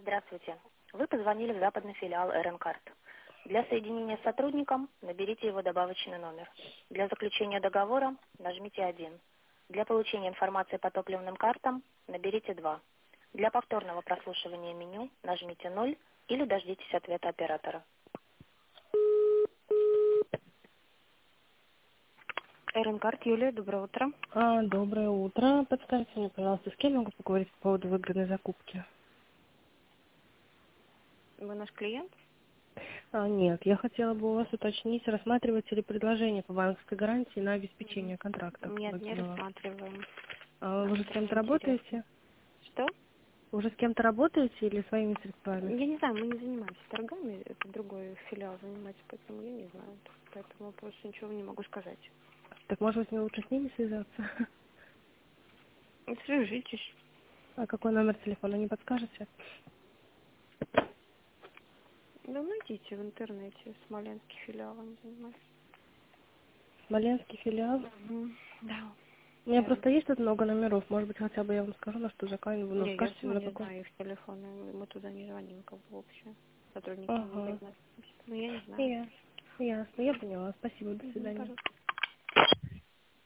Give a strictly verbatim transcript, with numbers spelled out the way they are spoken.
Здравствуйте. Вы позвонили в западный филиал РН-карт. Для соединения с сотрудником наберите его добавочный номер. Для заключения договора нажмите один. Для получения информации по топливным картам наберите два. Для повторного прослушивания меню нажмите ноль или дождитесь ответа оператора. РН-карт, Юлия, доброе утро. А, доброе утро. Подскажите мне, пожалуйста, с кем я могу поговорить по поводу выгодной закупки? Вы наш клиент? А, нет, я хотела бы у вас уточнить, рассматриваете ли предложение по банковской гарантии на Мгм. обеспечение контракта по Нет, не делам. рассматриваем. А, вы Нам же с это кем-то неинтересно. работаете? Что? Вы же с кем-то работаете или своими средствами? Я не знаю, мы не занимаемся торгами, это другой филиал занимается, поэтому я не знаю. Поэтому просто ничего не могу сказать. Так, может быть, мне лучше с ними связаться? Свяжитесь. А какой номер телефона, не подскажете? Ну, найдите в интернете, Смоленский филиал он занимается. Смоленский филиал? Мгм. Да. У меня Верно. просто есть тут много номеров, может быть, хотя бы я вам скажу, на что заканчиваю, ну, Не, я скажите, сама на не какой? знаю их телефоны, мы туда не звоним, как бы вообще. Сотрудники не Ага, взаимодействуют. Ну, я не знаю. ясно, ясно, я поняла, спасибо, до Мгм, свидания. пожалуйста.